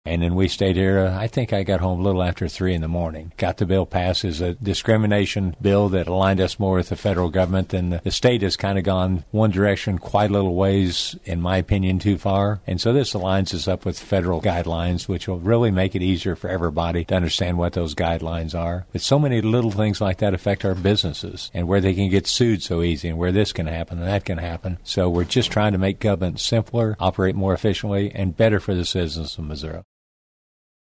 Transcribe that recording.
And then we stayed here. I think I got home a little after 3 in the morning. Got the bill passed as a discrimination bill that aligned us more with the federal government. And the state has kind of gone one direction quite a little ways, in my opinion, too far. And so this aligns us up with federal guidelines, which will really make it easier for everybody to understand what those guidelines are. But so many little things like that affect our businesses and where they can get sued so easy and where this can happen and that can happen. So we're just trying to make government simpler, operate more efficiently, and better for the citizens of Missouri.